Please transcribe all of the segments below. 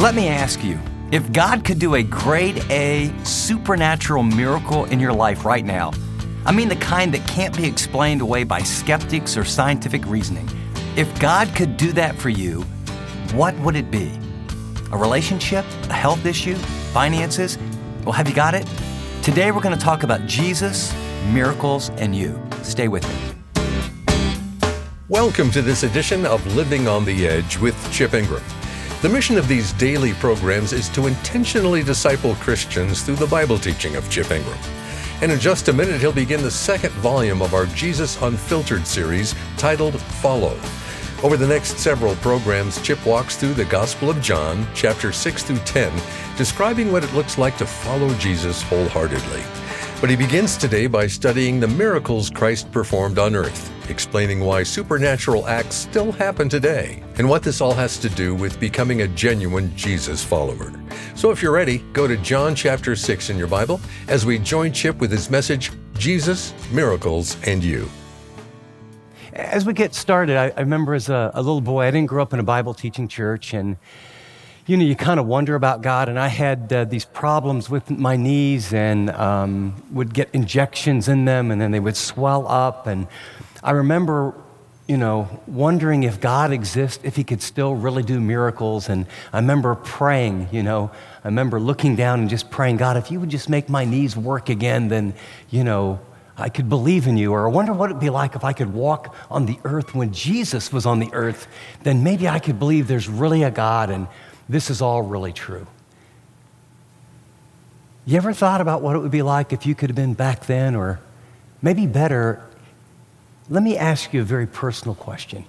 Let me ask you, if God could do a grade A supernatural miracle in your life right now, I mean the kind that can't be explained away by skeptics or scientific reasoning, if God could do that for you, what would it be? A relationship? A health issue? Finances? Well, have you got it? Today we're going to talk about Jesus, miracles, and you. Stay with me. Welcome to this edition of Living on the Edge with Chip Ingram. The mission of these daily programs is to intentionally disciple Christians through the Bible teaching of Chip Ingram. And in just a minute, he'll begin the second volume of our Jesus Unfiltered series titled Follow. Over the next several programs, Chip walks through the Gospel of John, chapters 6 through 10, describing what it looks like to follow Jesus wholeheartedly. But he begins today by studying the miracles Christ performed on earth, explaining why supernatural acts still happen today, and what this all has to do with becoming a genuine Jesus follower. So if you're ready, go to John chapter 6 in your Bible as we join Chip with his message, Jesus, Miracles, and You. As we get started, I remember as a little boy, I didn't grow up in a Bible teaching church, and you kind of wonder about God, and I had these problems with my knees and would get injections in them, and then they would swell up, and I remember, wondering if God exists, if he could still really do miracles, and I remember praying, I remember looking down and just praying, God, if you would just make my knees work again, then, I could believe in you. Or I wonder what it'd be like if I could walk on the earth when Jesus was on the earth, then maybe I could believe there's really a God and this is all really true. You ever thought about what it would be like if you could have been back then, or maybe better, let me ask you a very personal question.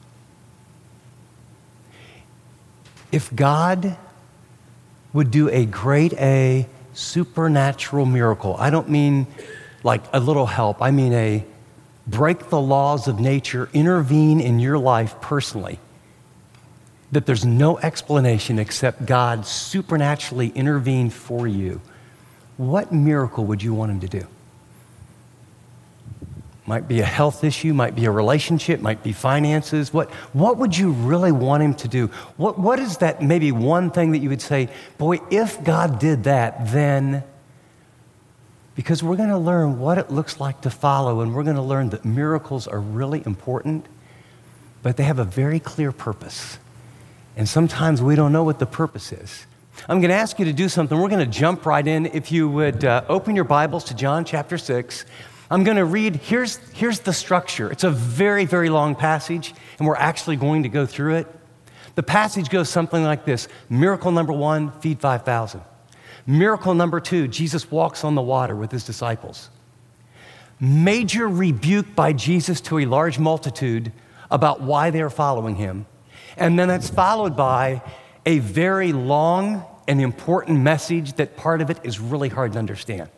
If God would do a grade A supernatural miracle, I don't mean like a little help, I mean a break the laws of nature, intervene in your life personally, that there's no explanation except God supernaturally intervened for you, what miracle would you want him to do? Might be a health issue, might be a relationship, might be finances. What would you really want him to do? What is that maybe one thing that you would say, boy, if God did that, then... Because we're going to learn what it looks like to follow, and we're going to learn that miracles are really important, but they have a very clear purpose. And sometimes we don't know what the purpose is. I'm going to ask you to do something. We're going to jump right in. If you would open your Bibles to John chapter 6. I'm going to read, here's the structure. It's a very, very long passage, and we're actually going to go through it. The passage goes something like this. Miracle number 1, feed 5,000. Miracle number 2, Jesus walks on the water with his disciples. Major rebuke by Jesus to a large multitude about why they're following him. And then that's followed by a very long and important message that part of it is really hard to understand.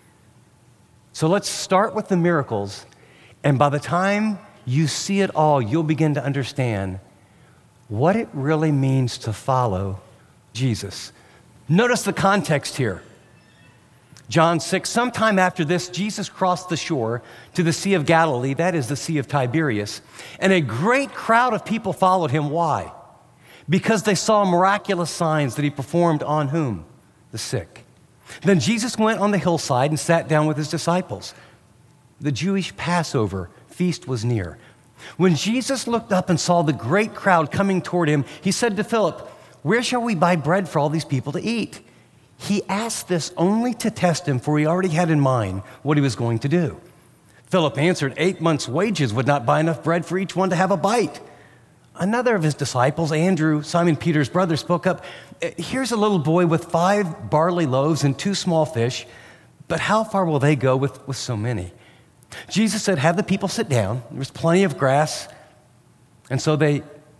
So let's start with the miracles, and by the time you see it all, you'll begin to understand what it really means to follow Jesus. Notice the context here. John 6, sometime after this, Jesus crossed the shore to the Sea of Galilee, that is the Sea of Tiberias, and a great crowd of people followed him. Why? Because they saw miraculous signs that he performed on whom? The sick. Then Jesus went on the hillside and sat down with his disciples. The Jewish Passover feast was near. When Jesus looked up and saw the great crowd coming toward him, he said to Philip, "Where shall we buy bread for all these people to eat?" He asked this only to test him, for he already had in mind what he was going to do. Philip answered, 8 months' wages would not buy enough bread for each one to have a bite. Another of his disciples, Andrew, Simon Peter's brother, spoke up, "Here's a little boy with 5 barley loaves and 2 small fish, but how far will they go with so many?" Jesus said, "Have the people sit down. There's plenty of grass." And so they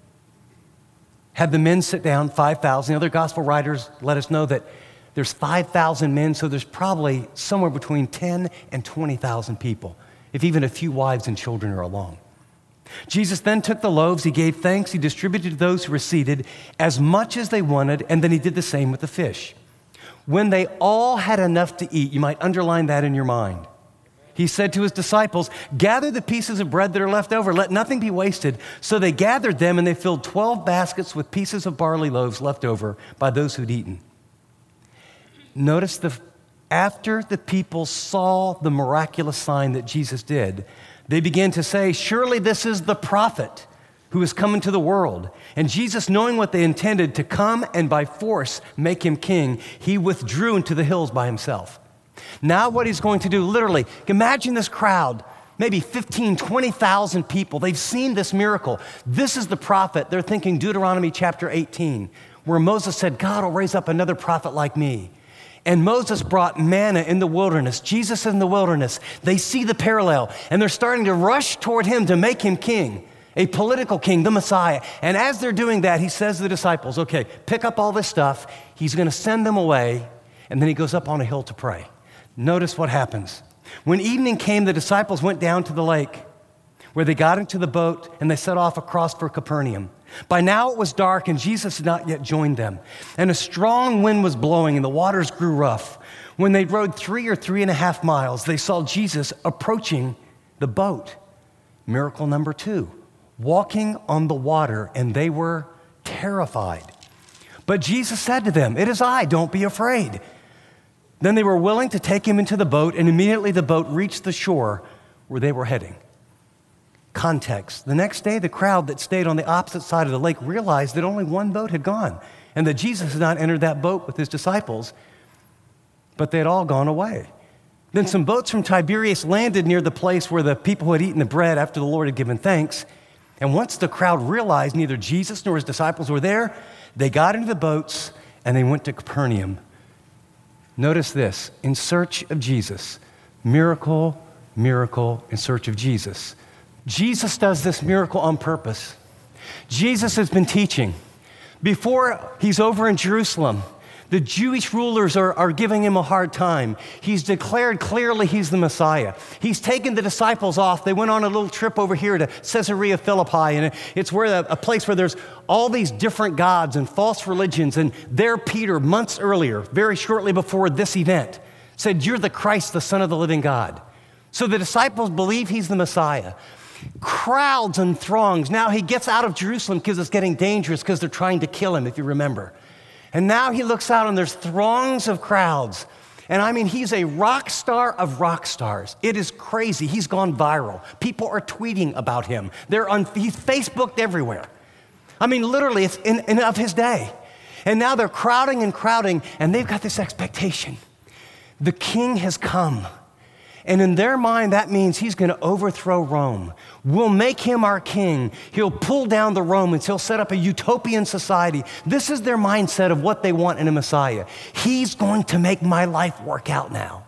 had the men sit down, 5,000. The other gospel writers let us know that there's 5,000 men, so there's probably somewhere between 10 and 20,000 people, if even a few wives and children are along. Jesus then took the loaves, he gave thanks, he distributed to those who were seated as much as they wanted, and then he did the same with the fish. When they all had enough to eat, you might underline that in your mind, he said to his disciples, gather the pieces of bread that are left over. Let nothing be wasted. So they gathered them, and they filled 12 baskets with pieces of barley loaves left over by those who'd eaten. Notice after the people saw the miraculous sign that Jesus did, they began to say, surely this is the prophet who is coming to the world. And Jesus, knowing what they intended to come and by force make him king, he withdrew into the hills by himself. Now what he's going to do, literally, imagine this crowd, maybe 15, 20,000 people. They've seen this miracle. This is the prophet. They're thinking Deuteronomy chapter 18, where Moses said, God will raise up another prophet like me. And Moses brought manna in the wilderness. Jesus in the wilderness. They see the parallel, and they're starting to rush toward him to make him king, a political king, the Messiah. And as they're doing that, he says to the disciples, okay, pick up all this stuff. He's going to send them away, and then he goes up on a hill to pray. Notice what happens. When evening came, the disciples went down to the lake, where they got into the boat, and they set off across for Capernaum. By now it was dark, and Jesus had not yet joined them. And a strong wind was blowing, and the waters grew rough. When they rowed 3 or 3.5 miles, they saw Jesus approaching the boat. Miracle number 2, walking on the water, and they were terrified. But Jesus said to them, it is I, don't be afraid. Then they were willing to take him into the boat, and immediately the boat reached the shore where they were heading. Context. The next day, the crowd that stayed on the opposite side of the lake realized that only one boat had gone, and that Jesus had not entered that boat with his disciples, but they had all gone away. Then some boats from Tiberias landed near the place where the people had eaten the bread after the Lord had given thanks. And once the crowd realized neither Jesus nor his disciples were there, they got into the boats and they went to Capernaum. Notice this, in search of Jesus. Miracle, miracle, in search of Jesus. Jesus does this miracle on purpose. Jesus has been teaching. Before he's over in Jerusalem, the Jewish rulers are giving him a hard time. He's declared clearly he's the Messiah. He's taken the disciples off. They went on a little trip over here to Caesarea Philippi, and it's where a place where there's all these different gods and false religions. And there Peter, months earlier, very shortly before this event, said, you're the Christ, the Son of the living God. So the disciples believe he's the Messiah. Crowds and throngs. Now he gets out of Jerusalem because it's getting dangerous because they're trying to kill him, if you remember. And now he looks out and there's throngs of crowds. And I mean, he's a rock star of rock stars. It is crazy. He's gone viral. People are tweeting about him. He's Facebooked everywhere. I mean, literally, it's in of his day. And now they're crowding, and they've got this expectation. The king has come. And in their mind, that means he's going to overthrow Rome. We'll make him our king. He'll pull down the Romans. He'll set up a utopian society. This is their mindset of what they want in a Messiah. He's going to make my life work out now.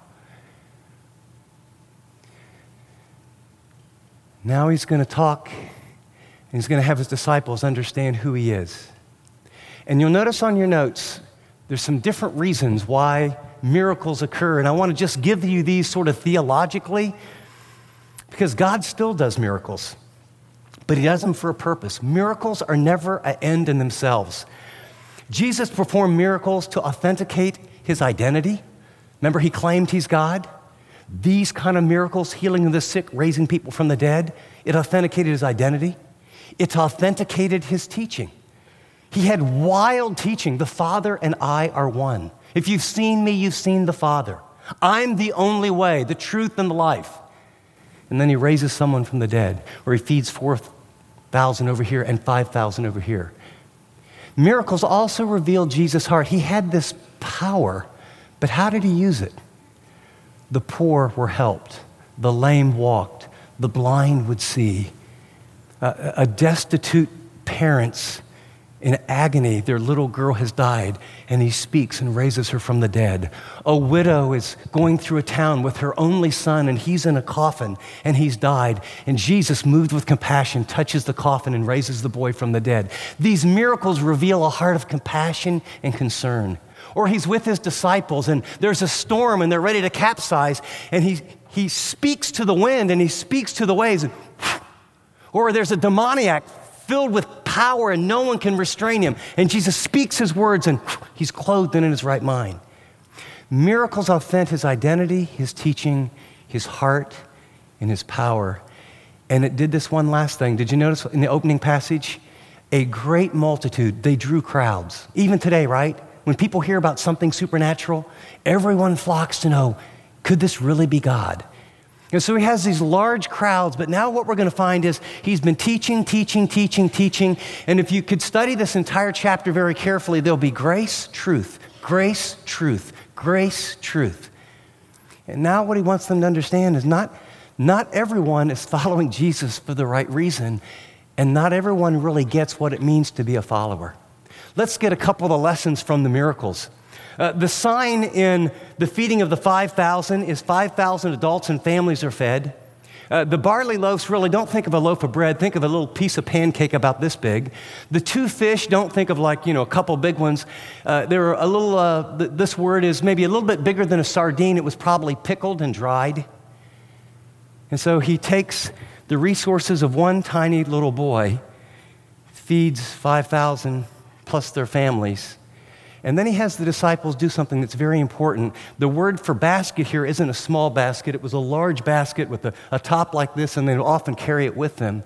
Now he's going to talk, and he's going to have his disciples understand who he is. And you'll notice on your notes, there's some different reasons why miracles occur. And I want to just give you these sort of theologically, because God still does miracles, but he does them for a purpose. Miracles are never an end in themselves. Jesus performed miracles to authenticate his identity. Remember, he claimed he's God. These kind of miracles, healing the sick, raising people from the dead, it authenticated his identity. It authenticated his teaching. He had wild teaching. The Father and I are one. If you've seen me, you've seen the Father. I'm the only way, the truth, and the life. And then he raises someone from the dead, or he feeds 4,000 over here and 5,000 over here. Miracles also reveal Jesus' heart. He had this power, but how did he use it? The poor were helped. The lame walked. The blind would see. A destitute parents in agony, their little girl has died, and he speaks and raises her from the dead. A widow is going through a town with her only son, and he's in a coffin, and he's died. And Jesus, moved with compassion, touches the coffin and raises the boy from the dead. These miracles reveal a heart of compassion and concern. Or he's with his disciples, and there's a storm, and they're ready to capsize, and he speaks to the wind, and he speaks to the waves. Or there's a demoniac filled with power and no one can restrain him. And Jesus speaks his words and he's clothed and in his right mind. Miracles authenticate his identity, his teaching, his heart, and his power. And it did this one last thing. Did you notice in the opening passage? A great multitude, they drew crowds. Even today, right? When people hear about something supernatural, everyone flocks to know, could this really be God? And so he has these large crowds, but now what we're going to find is he's been teaching. And if you could study this entire chapter very carefully, there'll be grace, truth, grace, truth, grace, truth. And now what he wants them to understand is not everyone is following Jesus for the right reason, and not everyone really gets what it means to be a follower. Let's get a couple of the lessons from the miracles. The sign in the feeding of the 5,000 is 5,000 adults and families are fed. The barley loaves, really, don't think of a loaf of bread. Think of a little piece of pancake about this big. The 2 fish, don't think of like, a couple big ones. They're a little, this word is maybe a little bit bigger than a sardine. It was probably pickled and dried. And so he takes the resources of one tiny little boy, feeds 5,000 plus their families. And then he has the disciples do something that's very important. The word for basket here isn't a small basket. It was a large basket with a top like this, and they would often carry it with them.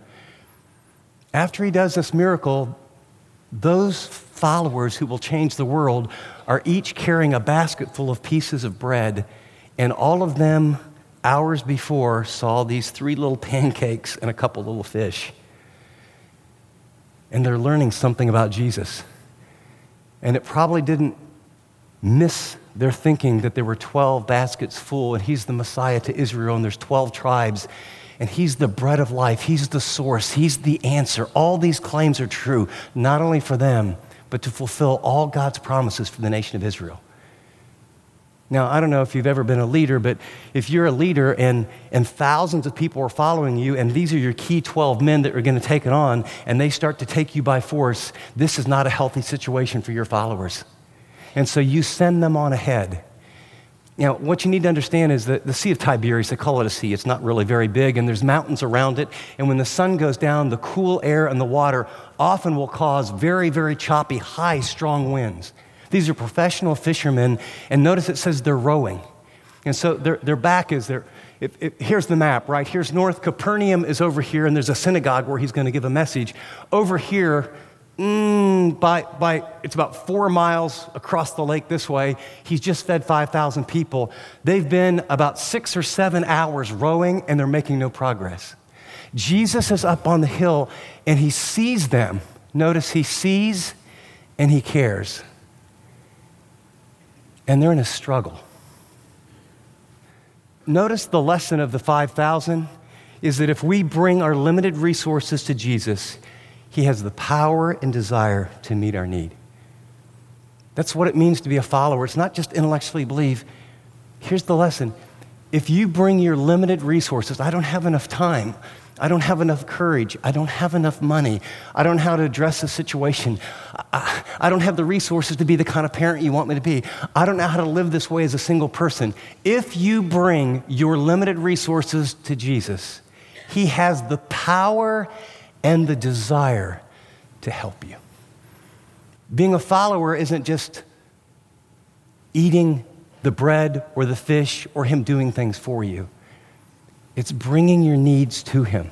After he does this miracle, those followers who will change the world are each carrying a basket full of pieces of bread, and all of them, hours before, saw these 3 little pancakes and a couple little fish. And they're learning something about Jesus. And it probably didn't miss their thinking that there were 12 baskets full, and he's the Messiah to Israel, and there's 12 tribes, and he's the bread of life, he's the source, he's the answer. All these claims are true, not only for them, but to fulfill all God's promises for the nation of Israel. Now, I don't know if you've ever been a leader, but if you're a leader and thousands of people are following you, and these are your key 12 men that are going to take it on, and they start to take you by force, this is not a healthy situation for your followers. And so you send them on ahead. Now, what you need to understand is that the Sea of Tiberias, they call it a sea. It's not really very big, and there's mountains around it. And when the sun goes down, the cool air and the water often will cause very, very choppy, high, strong winds. These are professional fishermen, and notice it says they're rowing. And so their back is there. Here's the map, right? Here's North Capernaum is over here, and there's a synagogue where he's going to give a message. Over here, it's about 4 miles across the lake this way. He's just fed 5,000 people. They've been about 6 or 7 hours rowing, and they're making no progress. Jesus is up on the hill, and he sees them. Notice he sees and he cares. And they're in a struggle. Notice the lesson of the 5,000 is that if we bring our limited resources to Jesus, he has the power and desire to meet our need. That's what it means to be a follower. It's not just intellectually believe. Here's the lesson. If you bring your limited resources, I don't have enough time. I don't have enough courage. I don't have enough money. I don't know how to address the situation. I don't have the resources to be the kind of parent you want me to be. I don't know how to live this way as a single person. If you bring your limited resources to Jesus, he has the power and the desire to help you. Being a follower isn't just eating the bread or the fish or him doing things for you. It's bringing your needs to him.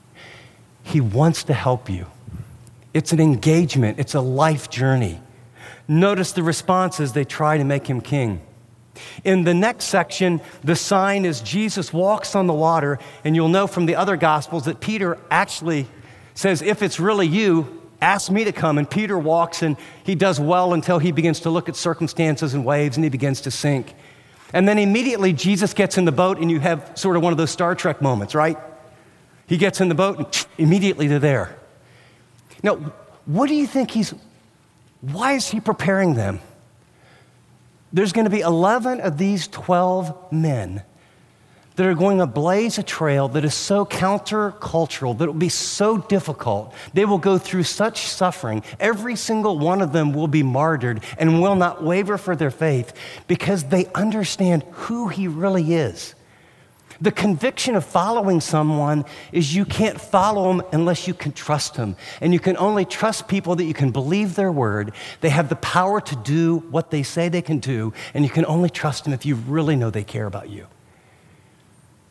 He wants to help you. It's an engagement. It's a life journey. Notice the responses. They try to make him king. In the next section, the sign is Jesus walks on the water, and you'll know from the other Gospels that Peter actually says, if it's really you, ask me to come. And Peter walks, and he does well until he begins to look at circumstances and waves, and he begins to sink. And then immediately Jesus gets in the boat, and you have sort of one of those Star Trek moments, right? He gets in the boat, and immediately they're there. Now, what do you think why is he preparing them? There's going to be 11 of these 12 men that are going to blaze a trail that is so countercultural, that it will be so difficult. They will go through such suffering. Every single one of them will be martyred and will not waver for their faith because they understand who he really is. The conviction of following someone is you can't follow him unless you can trust him. And you can only trust people that you can believe their word. They have the power to do what they say they can do, and you can only trust them if you really know they care about you.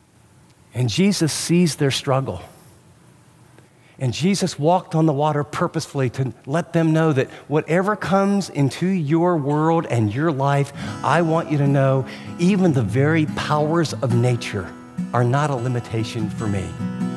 And Jesus sees their struggle. And Jesus walked on the water purposefully to let them know that whatever comes into your world and your life, I want you to know even the very powers of nature are not a limitation for me.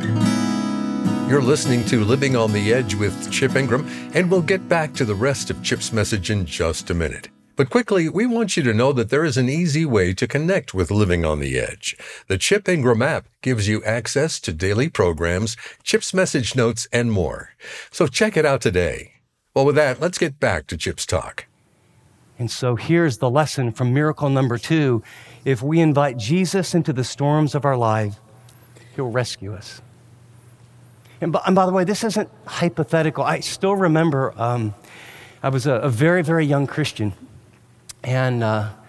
You're listening to Living on the Edge with Chip Ingram, and we'll get back to the rest of Chip's message in just a minute. But quickly, we want you to know that there is an easy way to connect with Living on the Edge. The Chip Ingram app gives you access to daily programs, Chip's message notes, and more. So check it out today. Well, with that, let's get back to Chip's talk. And so here's the lesson from miracle number 2. If we invite Jesus into the storms of our life, he'll rescue us. And by the way, this isn't hypothetical. I still remember I was a very, very young Christian. And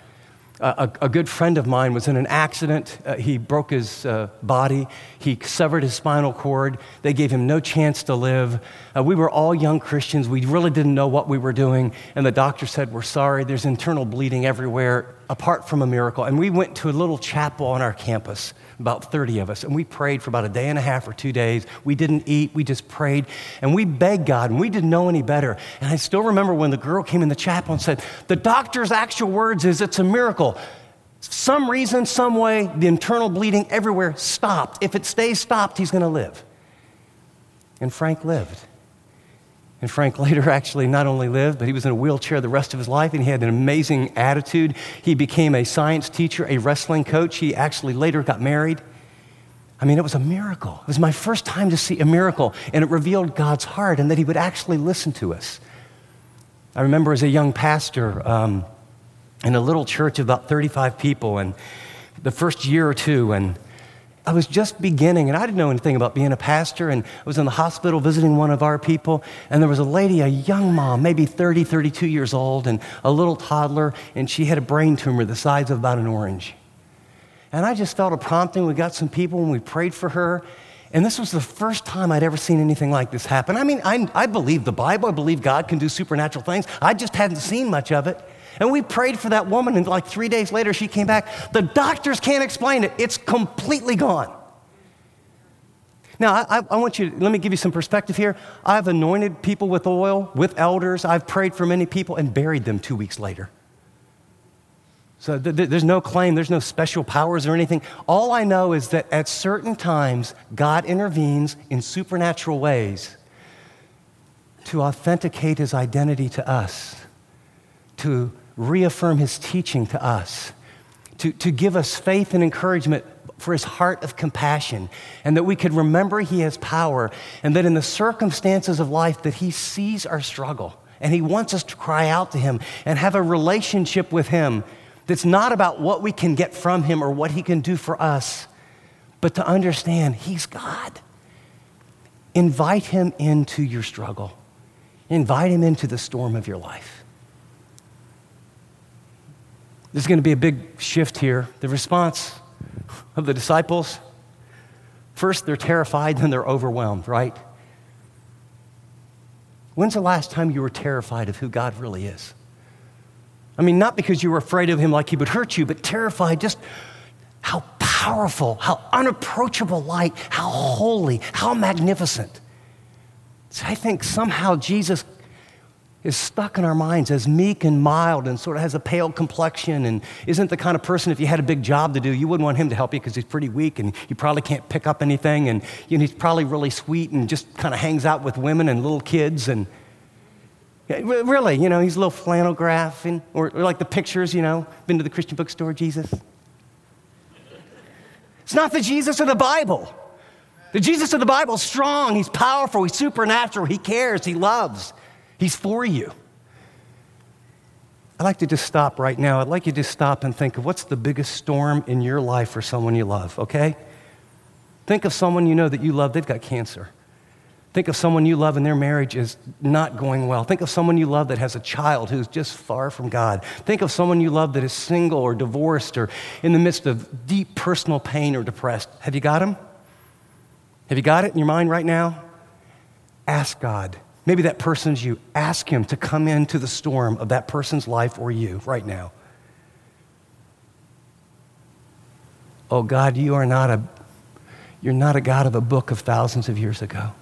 a good friend of mine was in an accident. He broke his body. He severed his spinal cord. They gave him no chance to live. We were all young Christians. We really didn't know what we were doing. And the doctor said, we're sorry, there's internal bleeding everywhere, apart from a miracle. And we went to a little chapel on our campus, about 30 of us, and we prayed for about a day and a half or 2 days. We didn't eat, we just prayed, and we begged God, and we didn't know any better. And I still remember when the girl came in the chapel and said, the doctor's actual words is it's a miracle. Some reason, some way, the internal bleeding everywhere stopped. If it stays stopped, he's going to live. And Frank lived. And Frank later actually not only lived, but he was in a wheelchair the rest of his life, and he had an amazing attitude. He became a science teacher, a wrestling coach. He actually later got married. I mean, it was a miracle. It was my first time to see a miracle, and it revealed God's heart and that he would actually listen to us. I remember as a young pastor in a little church of about 35 people, and the first year or two, and I was just beginning, and I didn't know anything about being a pastor, and I was in the hospital visiting one of our people, and there was a lady, a young mom, maybe 30, 32 years old, and a little toddler, and she had a brain tumor the size of about an orange. And I just felt a prompting. We got some people, and we prayed for her, and this was the first time I'd ever seen anything like this happen. I mean, I believe the Bible. I believe God can do supernatural things. I just hadn't seen much of it. And we prayed for that woman, and like 3 days later, she came back. The doctors can't explain it. It's completely gone. Now, I want you to, let me give you some perspective here. I've anointed people with oil, with elders. I've prayed for many people and buried them 2 weeks later. So there's no claim, there's no special powers or anything. All I know is that at certain times, God intervenes in supernatural ways to authenticate his identity to us, to reaffirm his teaching to us, to give us faith and encouragement for his heart of compassion, and that we could remember he has power, and that in the circumstances of life that he sees our struggle, and he wants us to cry out to him and have a relationship with him that's not about what we can get from him or what he can do for us, but to understand he's God. Invite him into your struggle. Invite him into the storm of your life. There's going to be a big shift here. The response of the disciples, first they're terrified, then they're overwhelmed, right? When's the last time you were terrified of who God really is? I mean, not because you were afraid of him like he would hurt you, but terrified just how powerful, how unapproachable light, how holy, how magnificent. So I think somehow Jesus is stuck in our minds as meek and mild and sort of has a pale complexion and isn't the kind of person, if you had a big job to do, you wouldn't want him to help you because he's pretty weak and you probably can't pick up anything, and he's probably really sweet and just kind of hangs out with women and little kids, and really, he's a little flannel graph, or like the pictures, been to the Christian bookstore, Jesus. It's not the Jesus of the Bible. The Jesus of the Bible is strong, he's powerful, he's supernatural, he cares, he loves. He's for you. I'd like to just stop right now. I'd like you to just stop and think of what's the biggest storm in your life for someone you love, okay? Think of someone you know that you love, they've got cancer. Think of someone you love and their marriage is not going well. Think of someone you love that has a child who's just far from God. Think of someone you love that is single or divorced or in the midst of deep personal pain or depressed. Have you got them? Have you got it in your mind right now? Ask God. Maybe that person's you. Ask him to come into the storm of that person's life or you right now. Oh God, you are not You're not a God of a book of thousands of years ago.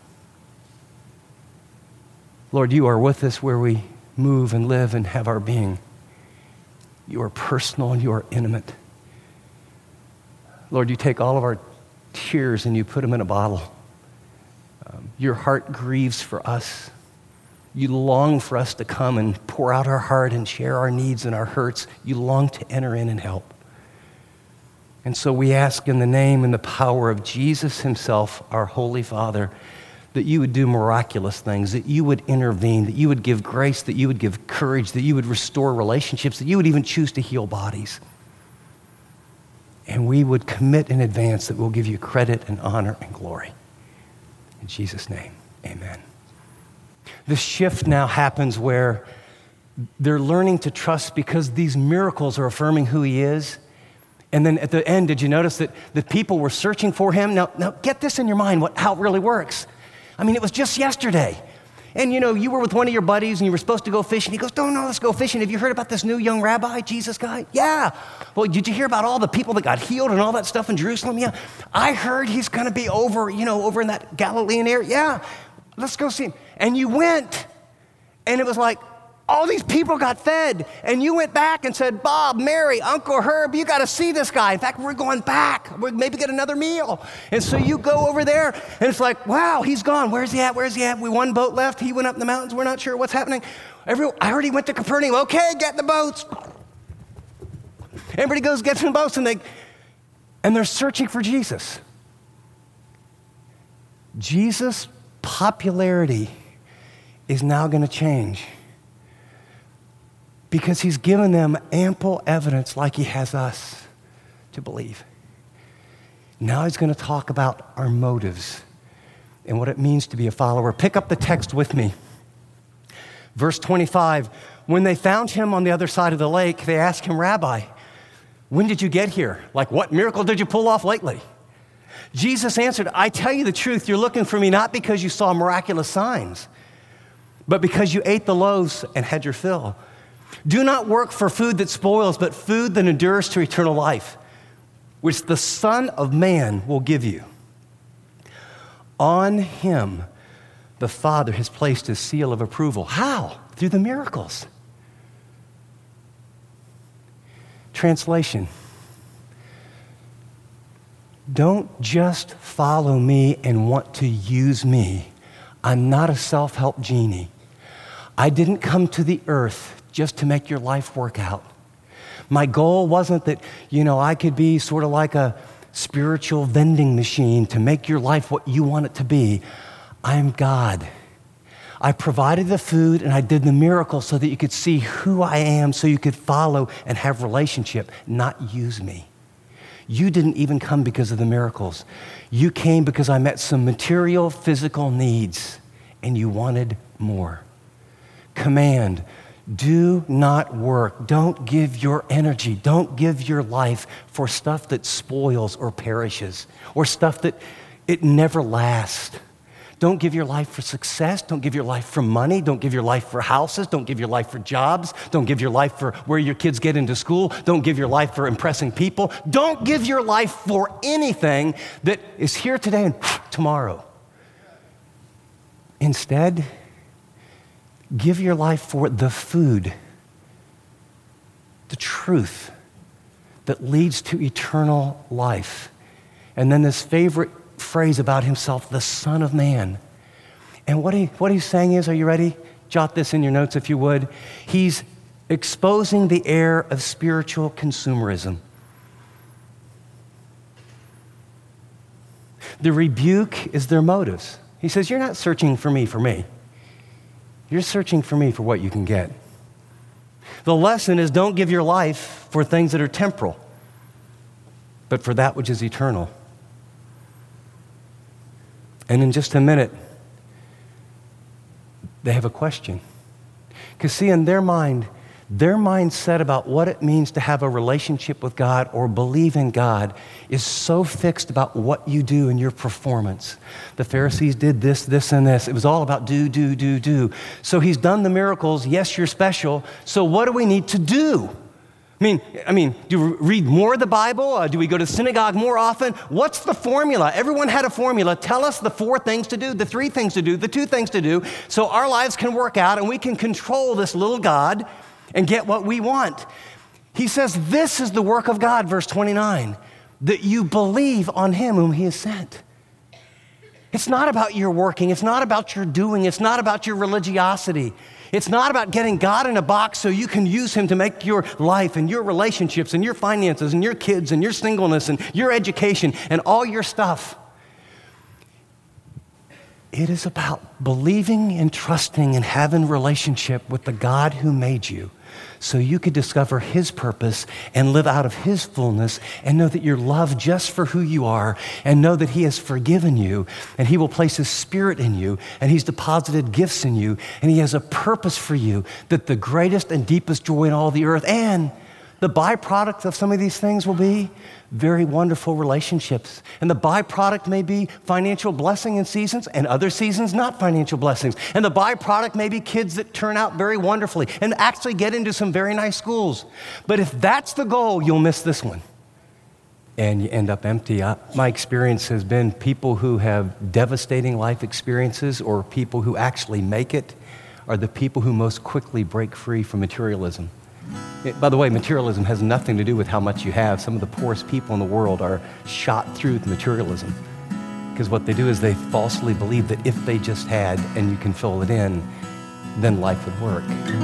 Lord, you are with us where we move and live and have our being. You are personal and you are intimate. Lord, you take all of our tears and you put them in a bottle. Your heart grieves for us. You long for us to come and pour out our heart and share our needs and our hurts. You long to enter in and help. And so we ask in the name and the power of Jesus himself, our Holy Father, that you would do miraculous things, that you would intervene, that you would give grace, that you would give courage, that you would restore relationships, that you would even choose to heal bodies. And we would commit in advance that we'll give you credit and honor and glory. In Jesus' name, amen. This shift now happens where they're learning to trust because these miracles are affirming who he is. And then at the end, did you notice that the people were searching for him? Now get this in your mind, how it really works. I mean, it was just yesterday. And you were with one of your buddies and you were supposed to go fishing. He goes, no, let's go fishing. Have you heard about this new young rabbi, Jesus guy? Yeah. Well, did you hear about all the people that got healed and all that stuff in Jerusalem? Yeah. I heard he's going to be over in that Galilean area. Yeah. Let's go see him. And you went. And it was like, all these people got fed. And you went back and said, Bob, Mary, Uncle Herb, you got to see this guy. In fact, we're going back. We'll maybe get another meal. And so you go over there, and it's like, wow, he's gone. Where's he at? We one boat left. He went up in the mountains. We're not sure what's happening. I already went to Capernaum. Okay, get in the boats. Everybody goes, gets in the boats, and they're searching for Jesus. Jesus' popularity is now going to change. Because he's given them ample evidence, like he has us, to believe. Now he's going to talk about our motives and what it means to be a follower. Pick up the text with me. Verse 25, when they found him on the other side of the lake, they asked him, Rabbi, when did you get here? Like, what miracle did you pull off lately? Jesus answered, I tell you the truth, you're looking for me not because you saw miraculous signs, but because you ate the loaves and had your fill. Do not work for food that spoils, but food that endures to eternal life, which the Son of Man will give you. On him, the Father has placed his seal of approval. How? Through the miracles. Translation. Don't just follow me and want to use me. I'm not a self-help genie. I didn't come to the earth just to make your life work out. My goal wasn't that, I could be sort of like a spiritual vending machine to make your life what you want it to be. I'm God. I provided the food and I did the miracle so that you could see who I am, so you could follow and have relationship, not use me. You didn't even come because of the miracles. You came because I met some material, physical needs, and you wanted more. Command. Do not work. Don't give your energy. Don't give your life for stuff that spoils or perishes, or stuff that it never lasts. Don't give your life for success. Don't give your life for money. Don't give your life for houses. Don't give your life for jobs. Don't give your life for where your kids get into school. Don't give your life for impressing people. Don't give your life for anything that is here today and tomorrow. Instead, give your life for the food, the truth that leads to eternal life. And then this favorite phrase about himself, the Son of Man. And what he's saying is, are you ready? Jot this in your notes if you would. He's exposing the air of spiritual consumerism. The rebuke is their motives. He says, you're not searching for me. You're searching for me for what you can get. The lesson is don't give your life for things that are temporal, but for that which is eternal. And in just a minute, they have a question. Because see, in their mindset about what it means to have a relationship with God or believe in God is so fixed about what you do in your performance. The Pharisees did this, this, and this. It was all about do. So he's done the miracles. Yes, you're special. So what do we need to do? Do we read more of the Bible? Do we go to synagogue more often? What's the formula? Everyone had a formula. Tell us the 4 things to do, the 3 things to do, the 2 things to do, so our lives can work out and we can control this little God and get what we want. He says, this is the work of God, verse 29, that you believe on him whom he has sent. It's not about your working. It's not about your doing. It's not about your religiosity. It's not about getting God in a box so you can use him to make your life and your relationships and your finances and your kids and your singleness and your education and all your stuff. It is about believing and trusting and having a relationship with the God who made you so you could discover his purpose and live out of his fullness and know that you're loved just for who you are and know that he has forgiven you and he will place his spirit in you and he's deposited gifts in you and he has a purpose for you, that the greatest and deepest joy in all the earth and the byproduct of some of these things will be very wonderful relationships. And the byproduct may be financial blessing in seasons and other seasons not financial blessings. And the byproduct may be kids that turn out very wonderfully and actually get into some very nice schools. But if that's the goal, you'll miss this one. And you end up empty. My experience has been people who have devastating life experiences or people who actually make it are the people who most quickly break free from materialism. By the way, materialism has nothing to do with how much you have. Some of the poorest people in the world are shot through with materialism because what they do is they falsely believe that if they just had and you can fill it in, then life would work.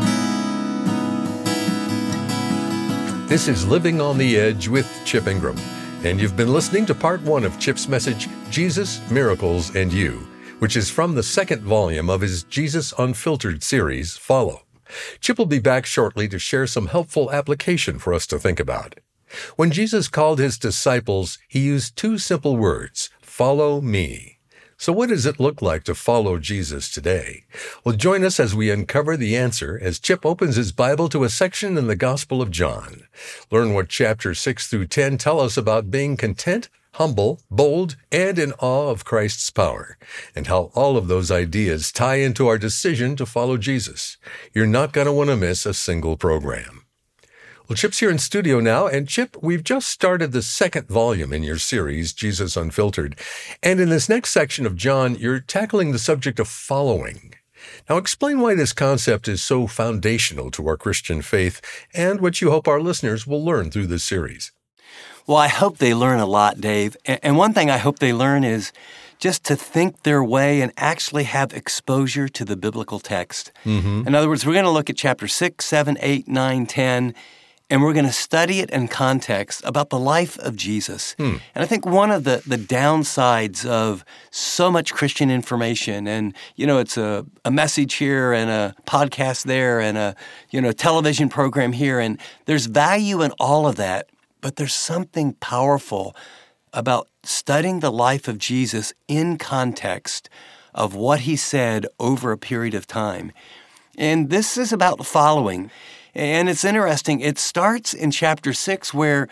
This is Living on the Edge with Chip Ingram, and you've been listening to part 1 of Chip's message, Jesus, Miracles, and You, which is from the 2nd volume of his Jesus Unfiltered series, Follow. Chip will be back shortly to share some helpful application for us to think about. When Jesus called his disciples, he used 2 simple words, follow me. So what does it look like to follow Jesus today? Well, join us as we uncover the answer as Chip opens his Bible to a section in the Gospel of John. Learn what chapters 6 through 10 tell us about being content, humble, bold, and in awe of Christ's power, and how all of those ideas tie into our decision to follow Jesus. You're not going to want to miss a single program. Well, Chip's here in studio now, and Chip, we've just started the 2nd volume in your series, Jesus Unfiltered, and in this next section of John, you're tackling the subject of following. Now, explain why this concept is so foundational to our Christian faith and what you hope our listeners will learn through this series. Well, I hope they learn a lot, Dave. And one thing I hope they learn is just to think their way and actually have exposure to the biblical text. In other words, we're going to look at chapter 6, 7, 8, 9, 10, and we're going to study it in context about the life of Jesus. And I think one of the downsides of so much Christian information, and, it's a message here and a podcast there and a, television program here, and there's value in all of that. But there's something powerful about studying the life of Jesus in context of what he said over a period of time. And this is about following. And it's interesting. It starts in chapter 6 where,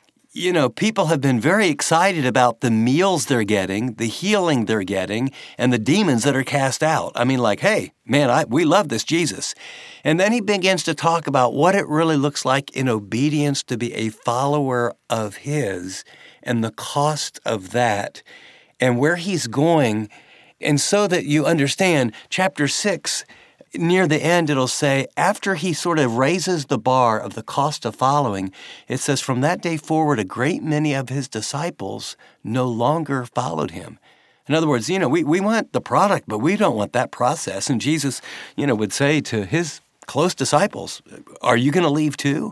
people have been very excited about the meals they're getting, the healing they're getting, and the demons that are cast out. Hey, man, we love this Jesus. And then he begins to talk about what it really looks like in obedience to be a follower of his and the cost of that and where he's going. And so that you understand, chapter 6, near the end, it'll say, after he sort of raises the bar of the cost of following, it says, from that day forward, a great many of his disciples no longer followed him. In other words, we want the product, but we don't want that process. And Jesus, would say to his close disciples, are you going to leave too?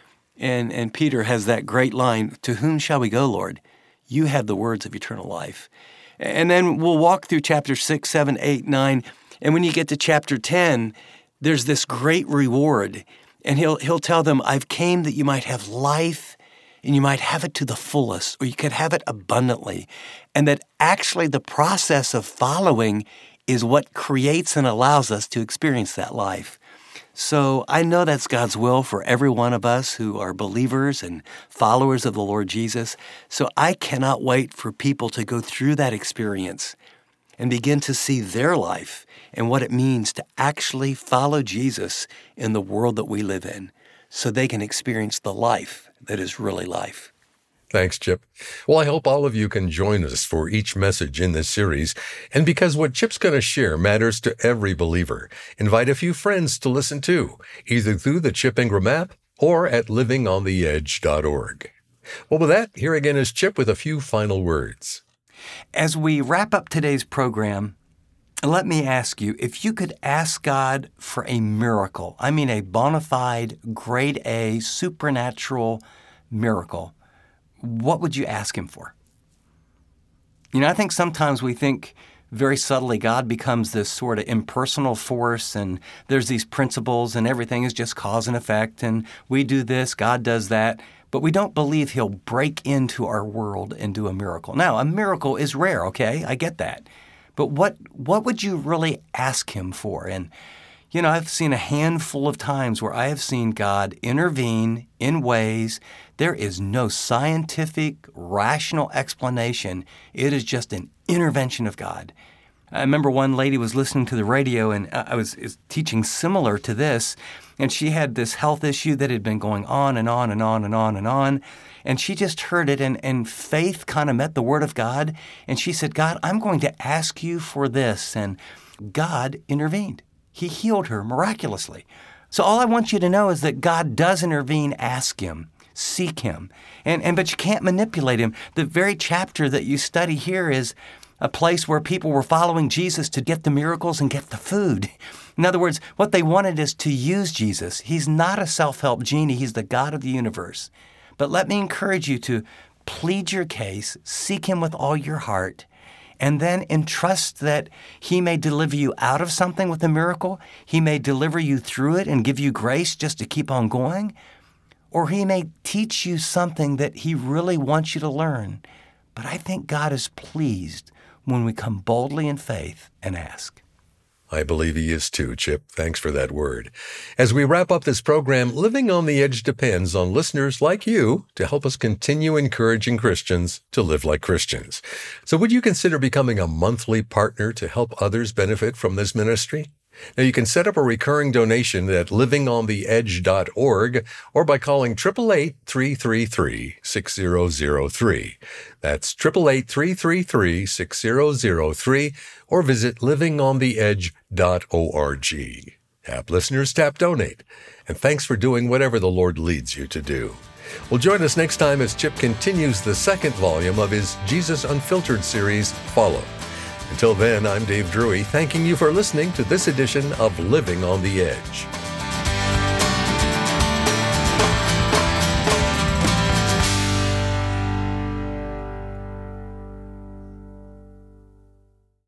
And Peter has that great line, to whom shall we go, Lord? You have the words of eternal life. And then we'll walk through chapter 6, 7, 8, 9, and when you get to chapter 10, there's this great reward. And he'll tell them, I've came that you might have life and you might have it to the fullest, or you could have it abundantly. And that actually the process of following is what creates and allows us to experience that life. So I know that's God's will for every one of us who are believers and followers of the Lord Jesus. So I cannot wait for people to go through that experience. and begin to see their life and what it means to actually follow Jesus in the world that we live in so they can experience the life that is really life. Thanks, Chip. Well, I hope all of you can join us for each message in this series. And because what Chip's going to share matters to every believer, invite a few friends to listen too, either through the Chip Ingram app or at livingontheedge.org. Well, with that, here again is Chip with a few final words. As we wrap up today's program, let me ask you, if you could ask God for a miracle, I mean a bona fide, grade A, supernatural miracle, what would you ask him for? You know, I think sometimes we think very subtly God becomes this sort of impersonal force, and there's these principles and everything is just cause and effect, and we do this, God does that, but we don't believe he'll break into our world and do a miracle. Now, a miracle is rare, okay? I get that. But what would you really ask him for? And, you know, I've seen a handful of times where I have seen God intervene in ways there is no scientific, rational explanation. It is just an intervention of God. I remember one lady was listening to the radio, and I was teaching similar to this, and she had this health issue that had been going on and on and on and on and on, and she just heard it, and faith kind of met the Word of God, and she said, God, I'm going to ask you for this, and God intervened. He healed her miraculously. So all I want you to know is that God does intervene. Ask him. Seek him. But you can't manipulate him. The very chapter that you study here is a place where people were following Jesus to get the miracles and get the food. In other words, what they wanted is to use Jesus. He's not a self-help genie. He's the God of the universe. But let me encourage you to plead your case, seek him with all your heart, and then entrust that he may deliver you out of something with a miracle. He may deliver you through it and give you grace just to keep on going. Or he may teach you something that he really wants you to learn. But I think God is pleased when we come boldly in faith and ask. I believe he is too, Chip. Thanks for that word. As we wrap up this program, Living on the Edge depends on listeners like you to help us continue encouraging Christians to live like Christians. So would you consider becoming a monthly partner to help others benefit from this ministry? Now, you can set up a recurring donation at livingontheedge.org or by calling 888-333-6003. That's 888-333-6003 or visit livingontheedge.org. Tap listeners, tap donate. And thanks for doing whatever the Lord leads you to do. Well, join us next time as Chip continues the second volume of his Jesus Unfiltered series, Follow. Until then, I'm Dave Drury, thanking you for listening to this edition of Living on the Edge.